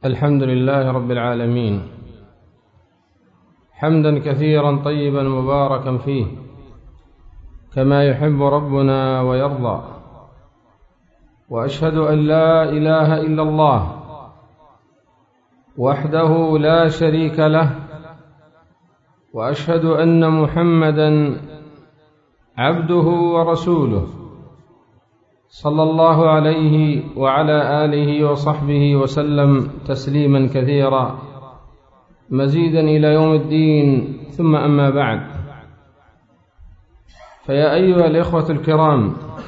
الحمد لله رب العالمين، حمدا كثيرا طيبا مباركا فيه كما يحب ربنا ويرضى. وأشهد أن لا إله إلا الله وحده لا شريك له، وأشهد أن محمدا عبده ورسوله صلى الله عليه وعلى آله وصحبه وسلم تسليما كثيرا مزيدا إلى يوم الدين. ثم أما بعد، فيا أيها الإخوة الكرام،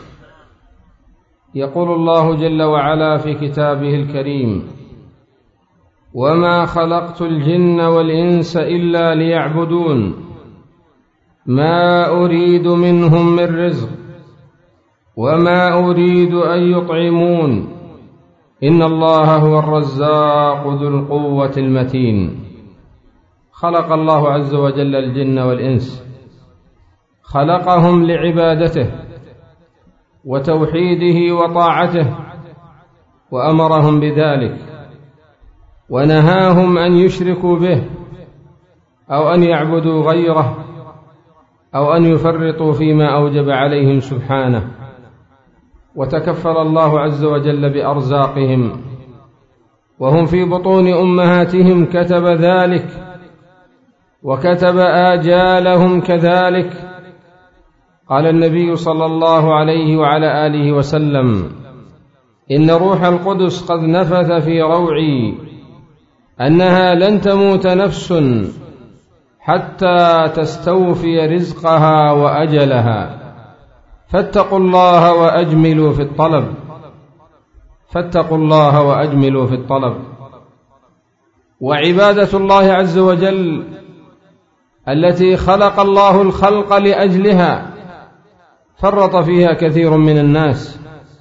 يقول الله جل وعلا في كتابه الكريم: وما خلقت الجن والإنس إلا ليعبدون ما أريد منهم من رزق وما أريد أن يطعمون إن الله هو الرزاق ذو القوة المتين. خلق الله عز وجل الجن والإنس، خلقهم لعبادته وتوحيده وطاعته، وأمرهم بذلك ونهاهم أن يشركوا به أو أن يعبدوا غيره أو أن يفرطوا فيما أوجب عليهم سبحانه. وتكفل الله عز وجل بأرزاقهم وهم في بطون أمهاتهم، كتب ذلك وكتب آجالهم كذلك. قال النبي صلى الله عليه وعلى آله وسلم: إن روح القدس قد نفث في روعي أنها لن تموت نفس حتى تستوفي رزقها وأجلها، فاتقوا الله وأجملوا في الطلب، فاتقوا الله وأجملوا في الطلب. وعبادة الله عز وجل التي خلق الله الخلق لأجلها فرط فيها كثير من الناس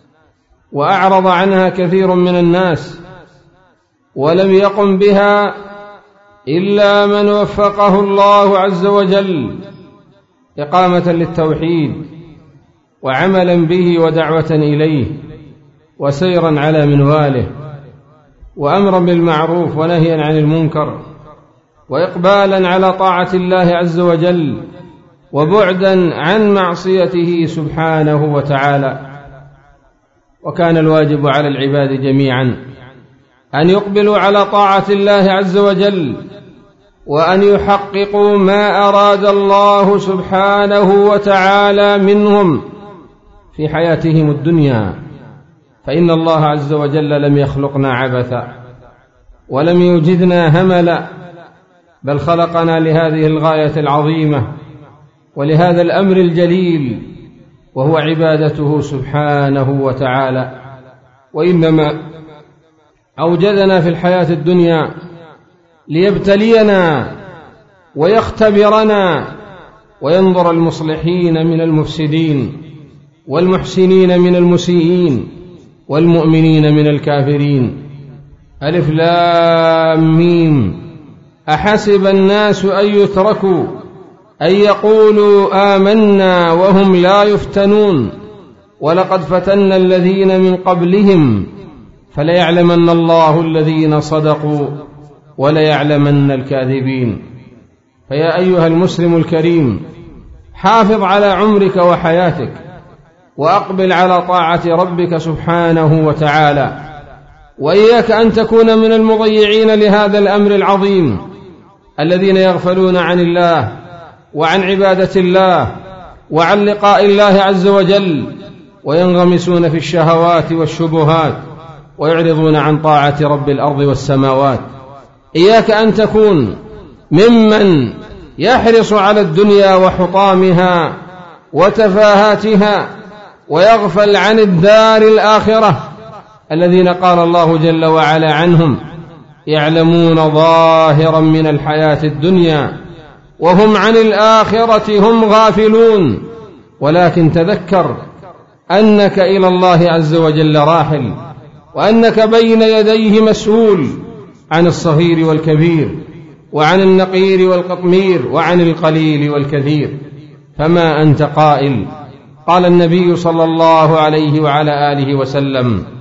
وأعرض عنها كثير من الناس، ولم يقم بها إلا من وفقه الله عز وجل إقامة للتوحيد وعملا به ودعوة إليه وسيرا على منواله وأمرا بالمعروف ونهيا عن المنكر وإقبالا على طاعة الله عز وجل وبعدا عن معصيته سبحانه وتعالى. وكان الواجب على العباد جميعا أن يقبلوا على طاعة الله عز وجل وأن يحققوا ما أراد الله سبحانه وتعالى منهم في حياتهم الدنيا، فإن الله عز وجل لم يخلقنا عبثا ولم يوجدنا هملا، بل خلقنا لهذه الغاية العظيمة ولهذا الأمر الجليل، وهو عبادته سبحانه وتعالى. وإنما أوجدنا في الحياة الدنيا ليبتلينا ويختبرنا وينظر المصلحين من المفسدين والمحسنين من المسيئين والمؤمنين من الكافرين. ألف لام ميم. أحسب الناس أن يتركوا أن يقولوا آمنا وهم لا يفتنون ولقد فتنا الذين من قبلهم فليعلمن الله الذين صدقوا وليعلمن الكاذبين. فيا أيها المسلم الكريم، حافظ على عمرك وحياتك وأقبل على طاعة ربك سبحانه وتعالى، وإياك أن تكون من المضيعين لهذا الأمر العظيم الذين يغفلون عن الله وعن عبادة الله وعن لقاء الله عز وجل وينغمسون في الشهوات والشبهات ويعرضون عن طاعة رب الأرض والسماوات. إياك أن تكون ممن يحرص على الدنيا وحطامها وتفاهاتها ويغفل عن الدار الآخرة الذين قال الله جل وعلا عنهم: يعلمون ظاهرا من الحياة الدنيا وهم عن الآخرة هم غافلون. ولكن تذكر أنك إلى الله عز وجل راحل، وأنك بين يديه مسؤول عن الصغير والكبير وعن النقير والقطمير وعن القليل والكثير. فما أنت قائل. قال النبي صلى الله عليه وعلى آله وسلم: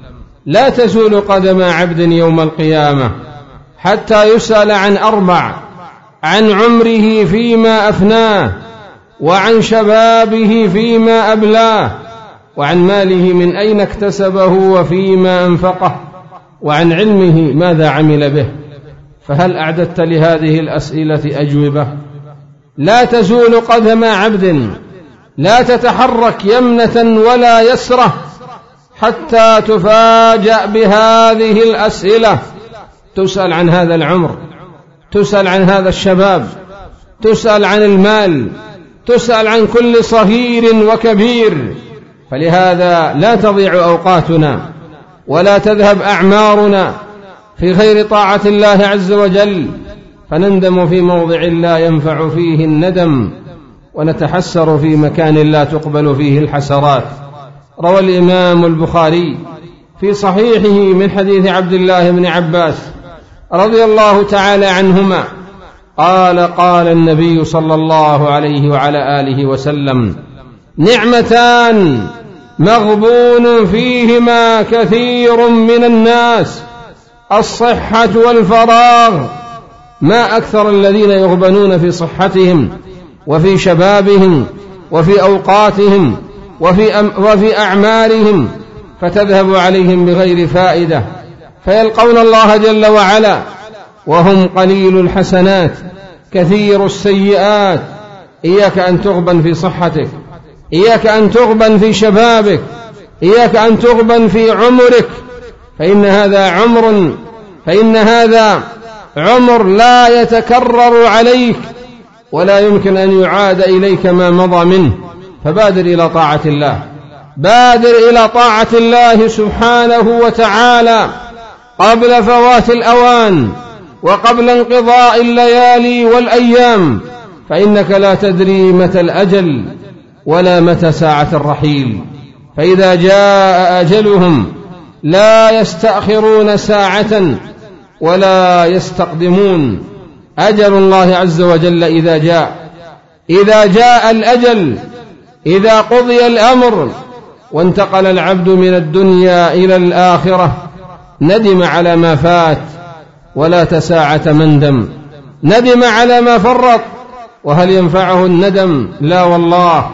لا تزول قدم عبد يوم القيامة حتى يسأل عن 4: عن عمره فيما أفناه، وعن شبابه فيما أبلاه، وعن ماله من أين اكتسبه وفيما أنفقه، وعن علمه ماذا عمل به. فهل أعددت لهذه الأسئلة أجوبة؟ لا تزول قدم عبد، لا تتحرك يمنة ولا يسرة حتى تفاجأ بهذه الأسئلة. تسأل عن هذا العمر، تسأل عن هذا الشباب، تسأل عن المال، تسأل عن كل صغير وكبير. فلهذا لا تضيع أوقاتنا ولا تذهب أعمارنا في غير طاعة الله عز وجل، فنندم في موضع لا ينفع فيه الندم، ونتحسر في مكان لا تقبل فيه الحسرات. روى الإمام البخاري في صحيحه من حديث عبد الله بن عباس رضي الله تعالى عنهما قال: قال النبي صلى الله عليه وعلى آله وسلم: نعمتان مغبون فيهما كثير من الناس، الصحة والفراغ. ما أكثر الذين يغبنون في صحتهم وفي شبابهم وفي أوقاتهم وفي أعمارهم، فتذهب عليهم بغير فائدة، فيلقون الله جل وعلا وهم قليل الحسنات كثير السيئات. إياك أن تغبن في صحتك، إياك أن تغبن في شبابك، إياك أن تغبن في عمرك، فإن هذا عمر لا يتكرر عليك، ولا يمكن أن يعاد إليك ما مضى منه. فبادر إلى طاعة الله، بادر إلى طاعة الله سبحانه وتعالى قبل فوات الأوان وقبل انقضاء الليالي والأيام، فإنك لا تدري متى الأجل ولا متى ساعة الرحيل. فإذا جاء أجلهم لا يستأخرون ساعة ولا يستقدمون. أجل الله عز وجل إذا جاء الأجل، إذا قضي الأمر وانتقل العبد من الدنيا إلى الآخرة، ندم على ما فات ولا تساعة مندم، ندم على ما فرط، وهل ينفعه الندم؟ لا والله.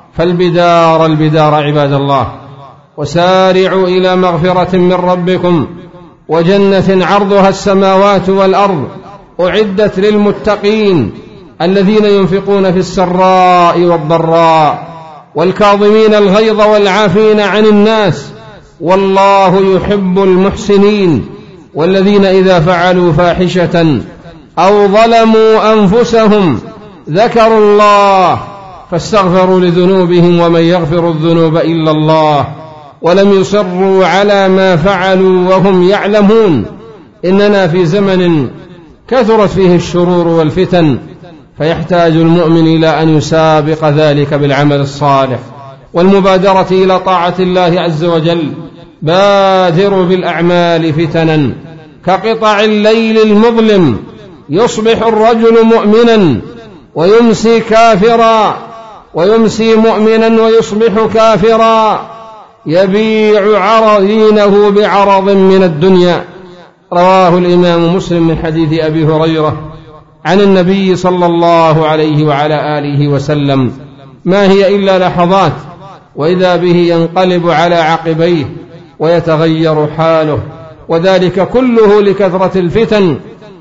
فالبدار عباد الله، وسارعوا إلى مغفرة من ربكم وجنة عرضها السماوات والأرض أعدت للمتقين الذين ينفقون في السراء والضراء والكاظمين الغيظ والعافين عن الناس، والله يحب المحسنين. والذين إذا فعلوا فاحشة أو ظلموا أنفسهم ذكروا الله فاستغفروا لذنوبهم ومن يغفر الذنوب إلا الله ولم يصروا على ما فعلوا وهم يعلمون. إننا في زمن كثرت فيه الشرور والفتن، فيحتاج المؤمن إلى أن يسابق ذلك بالعمل الصالح والمبادرة إلى طاعة الله عز وجل. بادروا بالأعمال فتنا كقطع الليل المظلم، يصبح الرجل مؤمنا ويمسي كافرا، ويمسي مؤمنا ويصبح كافرا، يبيع عرضينه بعرض من الدنيا. رواه الإمام مسلم من حديث أبي هريرة عن النبي صلى الله عليه وعلى آله وسلم: ما هي إلا لحظات وإذا به ينقلب على عقبيه ويتغير حاله، وذلك كله لكثرة الفتن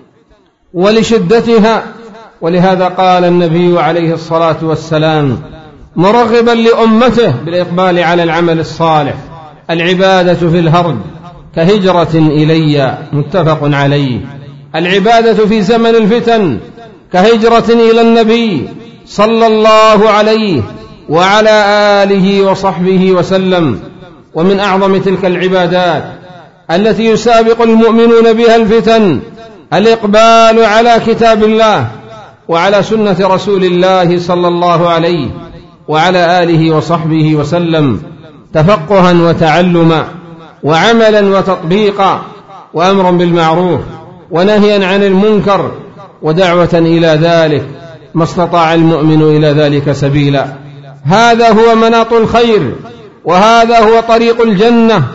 ولشدتها. ولهذا قال النبي عليه الصلاة والسلام مرغبا لأمته بالإقبال على العمل الصالح: العبادة في الهرج كهجرة إلي، متفق عليه. العبادة في زمن الفتن كهجرة إلى النبي صلى الله عليه وعلى آله وصحبه وسلم. ومن أعظم تلك العبادات التي يسابق المؤمنون بها الفتن الإقبال على كتاب الله وعلى سنة رسول الله صلى الله عليه وعلى آله وصحبه وسلم، تفقها وتعلما وعملا وتطبيقا، وأمرا بالمعروف ونهيا عن المنكر، ودعوة إلى ذلك ما استطاع المؤمن إلى ذلك سبيلا. هذا هو مناط الخير، وهذا هو طريق الجنة،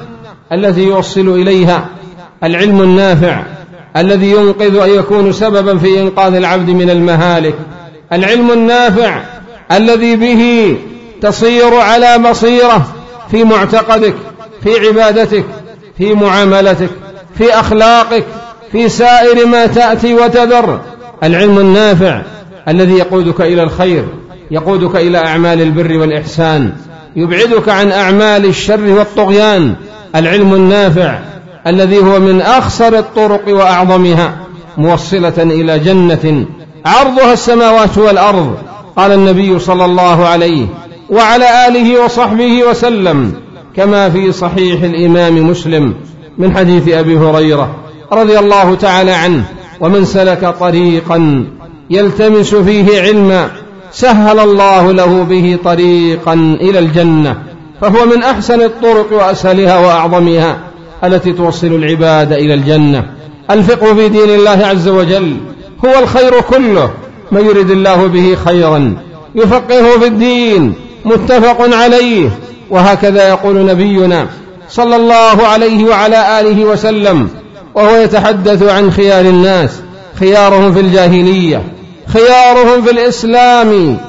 التي يوصل إليها، العلم النافع الذي ينقذ أن يكون سببا في إنقاذ العبد من المهالك، العلم النافع الذي به تصير على بصيرة في معتقدك، في عبادتك، في معاملتك، في أخلاقك، في سائر ما تأتي وتذر، العلم النافع الذي يقودك إلى الخير، يقودك إلى أعمال البر والإحسان، يبعدك عن أعمال الشر والطغيان، العلم النافع الذي هو من أخسر الطرق وأعظمها موصلة إلى جنة عرضها السماوات والأرض. قال النبي صلى الله عليه وعلى آله وصحبه وسلم كما في صحيح الإمام مسلم من حديث أبي هريرة رضي الله تعالى عنه: ومن سلك طريقا يلتمس فيه علما سهل الله له به طريقا إلى الجنة. فهو من أحسن الطرق وأسهلها وأعظمها التي توصل العباد إلى الجنة. الفقه في دين الله عز وجل هو الخير كله، من يرد الله به خيرا يفقهه في الدين، متفق عليه. وهكذا يقول نبينا صلى الله عليه وعلى آله وسلم وهو يتحدث عن خيار الناس: خيارهم في الجاهلية خيارهم في الإسلام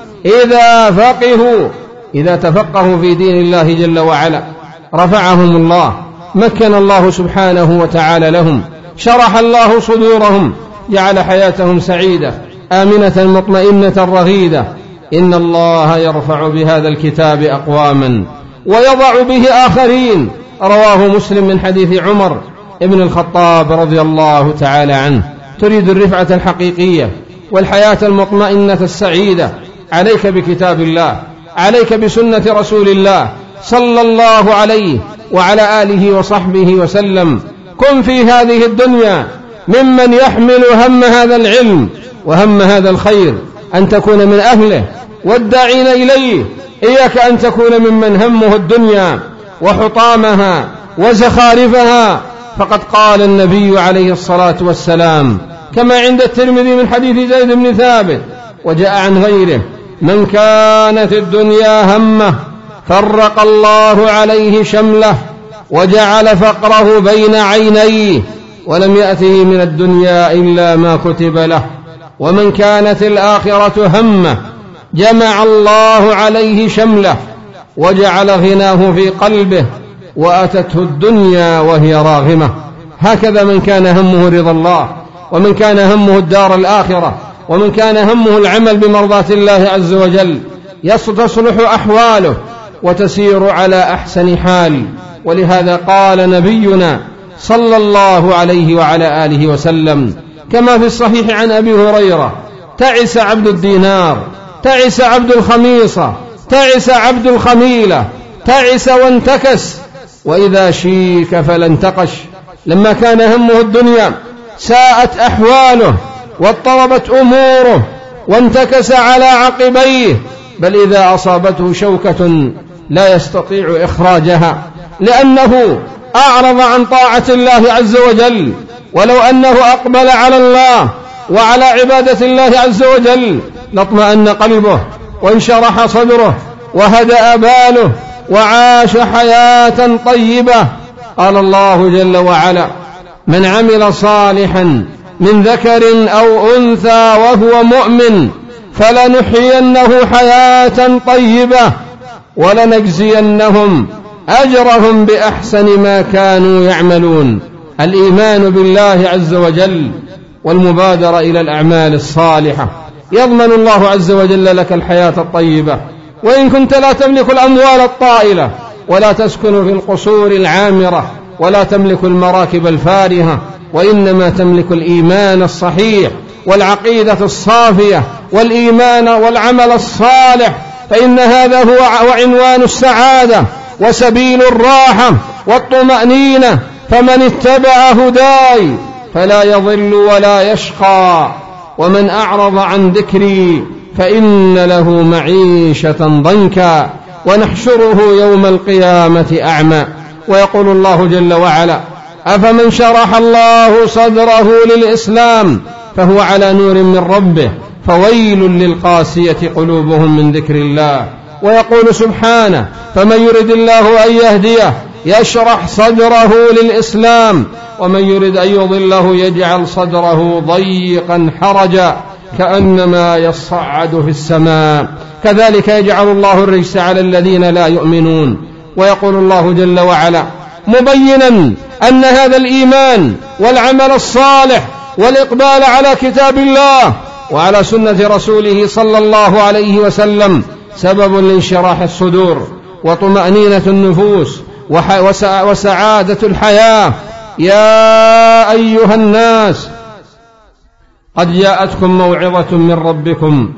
إذا تفقهوا في دين الله جل وعلا رفعهم الله، مكن الله سبحانه وتعالى لهم، شرح الله صدورهم، جعل حياتهم سعيدة آمنة مطمئنة رغيدة. إن الله يرفع بهذا الكتاب أقواما ويضع به آخرين، رواه مسلم من حديث عمر ابن الخطاب رضي الله تعالى عنه. تريد الرفعة الحقيقية والحياة المطمئنة السعيدة، عليك بكتاب الله، عليك بسنة رسول الله صلى الله عليه وعلى آله وصحبه وسلم. كن في هذه الدنيا ممن يحمل هم هذا العلم وهم هذا الخير، أن تكون من أهله والداعين إليه. إياك أن تكون ممن همه الدنيا وحطامها وزخارفها، فقد قال النبي عليه الصلاة والسلام كما عند الترمذي من حديث زيد بن ثابت وجاء عن غيره: من كانت الدنيا همه فرق الله عليه شمله وجعل فقره بين عينيه ولم يأته من الدنيا إلا ما كتب له. ومن كانت الآخرة همه جمع الله عليه شمله وجعل غناه في قلبه وأتته الدنيا وهي راغمة. هكذا من كان همه رضا الله، ومن كان همه الدار الآخرة، ومن كان همه العمل بمرضاة الله عز وجل، تصلح أحواله وتسير على أحسن حال. ولهذا قال نبينا صلى الله عليه وعلى آله وسلم كما في الصحيح عن أبي هريرة: تعس عبد الدينار، تعس عبد الخميصة، تعس عبد الخميلة، تعس وانتكس، وإذا شيك فلا انتقش. لما كان همه الدنيا ساءت أحواله واضطربت أموره وانتكس على عقبيه، بل إذا أصابته شوكة لا يستطيع إخراجها لأنه أعرض عن طاعة الله عز وجل. ولو أنه أقبل على الله وعلى عبادة الله عز وجل لاطمأن قلبه وانشرح صدره وهدأ باله وعاش حياة طيبة. قال الله جل وعلا: من عمل صالحا من ذكر أو أنثى وهو مؤمن فلنحيينه حياة طيبة ولنجزينهم أجرهم بأحسن ما كانوا يعملون. الإيمان بالله عز وجل والمبادرة إلى الأعمال الصالحة يضمن الله عز وجل لك الحياة الطيبة. وإن كنت لا تملك الأموال الطائلة ولا تسكن في القصور العامرة ولا تملك المراكب الفارهة، وإنما تملك الإيمان الصحيح والعقيدة الصافية والإيمان والعمل الصالح، فإن هذا هو عنوان السعادة وسبيل الراحة والطمأنينة. فمن اتبع هداي فلا يضل ولا يشقى، ومن أعرض عن ذكري فإن له معيشة ضنكا ونحشره يوم القيامة أعمى. ويقول الله جل وعلا: أفمن شرح الله صدره للإسلام فهو على نور من ربه فويل للقاسية قلوبهم من ذكر الله. ويقول سبحانه: فمن يرد الله أن يهديه يشرح صدره للإسلام، ومن يرد أن يضله يجعل صدره ضيقا حرجا كأنما يصعد في السماء. كذلك يجعل الله الرجس على الذين لا يؤمنون. ويقول الله جل وعلا مبينا أن هذا الإيمان والعمل الصالح والإقبال على كتاب الله وعلى سنة رسوله صلى الله عليه وسلم سبب لانشراح الصدور وطمأنينة النفوس وسعادة الحياة. يا أيها الناس قد جاءتكم موعظة من ربكم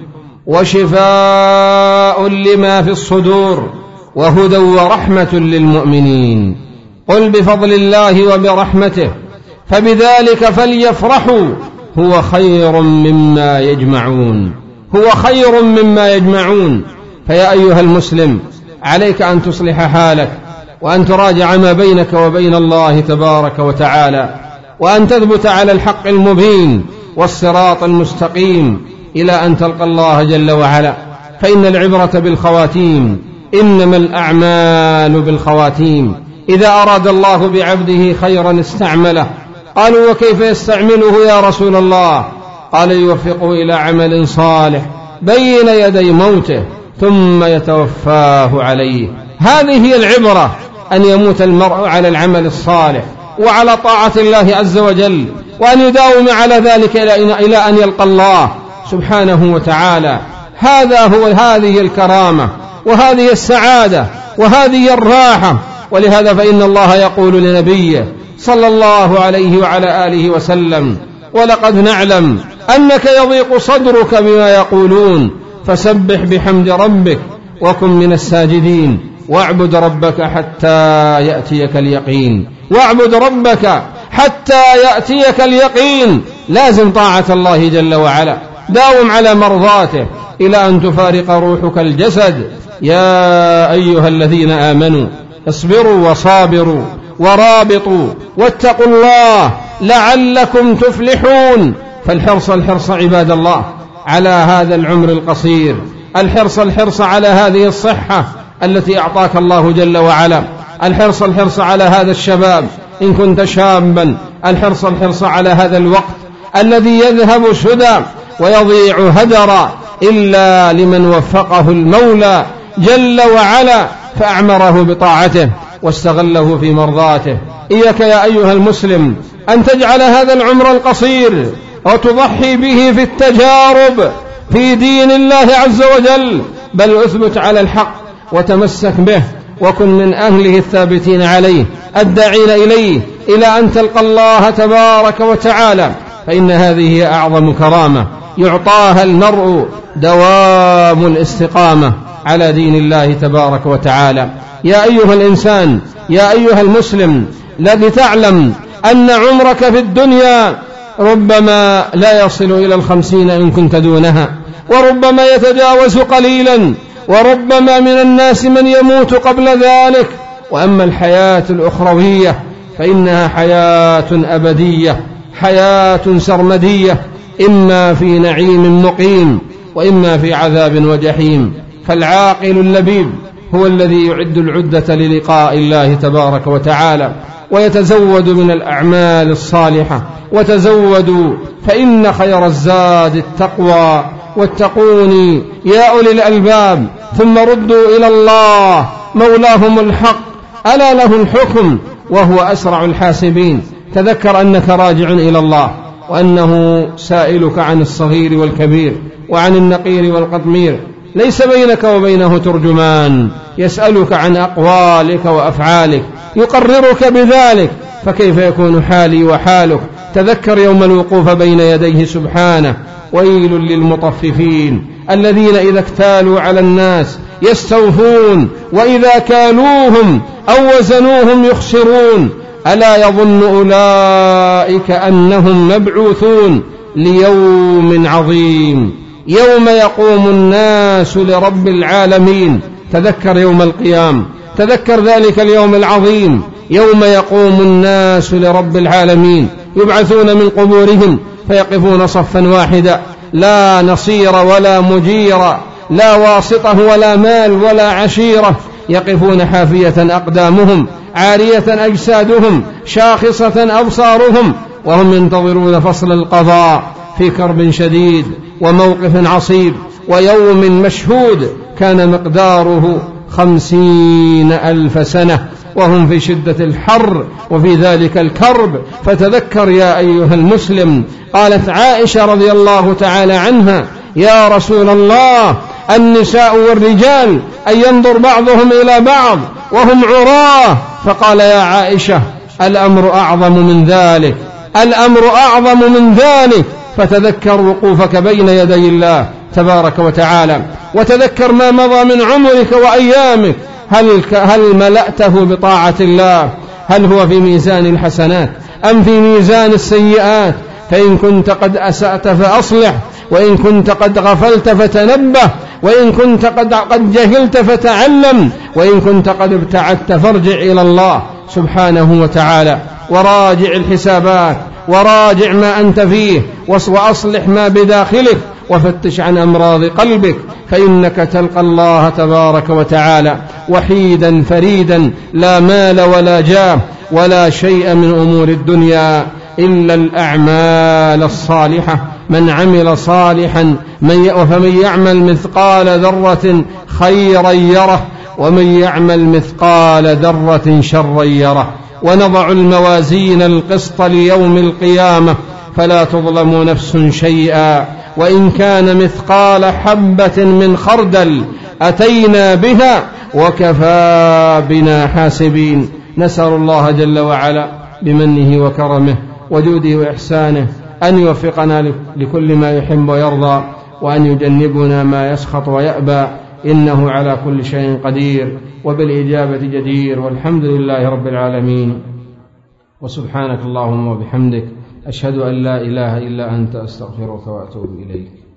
وشفاء لما في الصدور وهدى ورحمة للمؤمنين. قل بفضل الله وبرحمته فبذلك فليفرحوا هو خير مما يجمعون. هو خير مما يجمعون. فيا أيها المسلم عليك أن تصلح حالك وأن تراجع ما بينك وبين الله تبارك وتعالى، وأن تثبت على الحق المبين والصراط المستقيم إلى أن تلقى الله جل وعلا. فإن العبرة بالخواتيم، إنما الأعمال بالخواتيم. إذا أراد الله بعبده خيرا استعمله. قالوا وكيف يستعمله يا رسول الله؟ قال يوفقه إلى عمل صالح بين يدي موته ثم يتوفاه عليه. هذه هي العبرة، أن يموت المرء على العمل الصالح وعلى طاعة الله عز وجل، وأن يداوم على ذلك إلى أن يلقى الله سبحانه وتعالى. هذه الكرامة وهذه السعادة وهذه الراحة. ولهذا فإن الله يقول لنبيه صلى الله عليه وعلى آله وسلم ولقد نعلم أنك يضيق صدرك بما يقولون فسبح بحمد ربك وكن من الساجدين واعبد ربك حتى يأتيك اليقين. واعبد ربك حتى يأتيك اليقين. لازم طاعة الله جل وعلا، داوم على مرضاته إلى أن تفارق روحك الجسد. يا أيها الذين آمنوا اصبروا وصابروا ورابطوا واتقوا الله لعلكم تفلحون. فالحرص عباد الله على هذا العمر القصير، الحرص على هذه الصحة التي أعطاك الله جل وعلا، الحرص على هذا الشباب إن كنت شابا، الحرص على هذا الوقت الذي يذهب سدى ويضيع هدرا إلا لمن وفقه المولى جل وعلا فأعمره بطاعته واستغله في مرضاته. إياك يا أيها المسلم أن تجعل هذا العمر القصير وتضحي به في التجارب في دين الله عز وجل، بل أثبت على الحق وتمسك به وكن من أهله الثابتين عليه الداعين إليه إلى أن تلقى الله تبارك وتعالى. فإن هذه هي أعظم كرامة يعطاها المرء، دوام الاستقامة على دين الله تبارك وتعالى. يا أيها الإنسان، يا أيها المسلم، الذي تعلم أن عمرك في الدنيا ربما لا يصل إلى 50 إن كنت دونها، وربما يتجاوز قليلا، وربما من الناس من يموت قبل ذلك. وأما الحياة الأخروية فإنها حياة أبدية، حياة سرمدية، إما في نعيم مقيم وإما في عذاب وجحيم. فالعاقل اللبيب هو الذي يعد العدة للقاء الله تبارك وتعالى ويتزود من الأعمال الصالحة. وتزودوا فإن خير الزاد التقوى واتقوني يا أولي الألباب ثم ردوا إلى الله مولاهم الحق ألا له الحكم وهو أسرع الحاسبين. تذكر أنك راجع إلى الله، وأنه سائلك عن الصغير والكبير وعن النقير والقطمير، ليس بينك وبينه ترجمان، يسألك عن أقوالك وأفعالك، يقررك بذلك. فكيف يكون حالي وحالك؟ تذكر يوم الوقوف بين يديه سبحانه. ويل للمطففين الذين إذا اكتالوا على الناس يستوفون وإذا كالوهم أو وزنوهم يخسرون. ألا يظن أولئك أنهم مبعوثون ليوم عظيم يوم يقوم الناس لرب العالمين. تذكر يوم القيامة، تذكر ذلك اليوم العظيم يوم يقوم الناس لرب العالمين، يبعثون من قبورهم فيقفون صفا واحدا، لا نصير ولا مجير، لا واسطة ولا مال ولا عشيرة، يقفون حافية أقدامهم عارية أجسادهم شاخصة أبصارهم وهم ينتظرون فصل القضاء في كرب شديد وموقف عصيب ويوم مشهود كان مقداره 50,000 سنة وهم في شدة الحر وفي ذلك الكرب. فتذكر يا أيها المسلم. قالت عائشة رضي الله تعالى عنها: يا رسول الله، النساء والرجال أن ينظر بعضهم إلى بعض وهم عراه. فقال: يا عائشة، الأمر أعظم من ذلك، الأمر أعظم من ذلك. فتذكر وقوفك بين يدي الله تبارك وتعالى، وتذكر ما مضى من عمرك وأيامك، هل ملأته بطاعة الله؟ هل هو في ميزان الحسنات أم في ميزان السيئات؟ فإن كنت قد أسأت فأصلح، وإن كنت قد غفلت فتنبه، وإن كنت قد جهلت فتعلم، وإن كنت قد ابتعدت فارجع إلى الله سبحانه وتعالى وراجع الحسابات، وراجع ما أنت فيه، وأصلح ما بداخلك، وفتش عن أمراض قلبك، فإنك تلقى الله تبارك وتعالى وحيدا فريدا، لا مال ولا جاه ولا شيء من أمور الدنيا إلا الأعمال الصالحة. من عمل صالحا فمن يعمل مثقال ذرة خيرا يره، ومن يعمل مثقال ذرة شرا يره. ونضع الموازين القسط ليوم القيامة فلا تظلم نفس شيئا، وإن كان مثقال حبة من خردل أتينا بها وكفى بنا حاسبين. نسأل الله جل وعلا بمنه وكرمه وجوده وإحسانه أن يوفقنا لكل ما يحب ويرضى، وأن يجنبنا ما يسخط ويأبى، إنه على كل شيء قدير وبالإجابة جدير، والحمد لله رب العالمين. وسبحانك اللهم وبحمدك، أشهد أن لا إله إلا أنت، أستغفرك وأتوب إليك.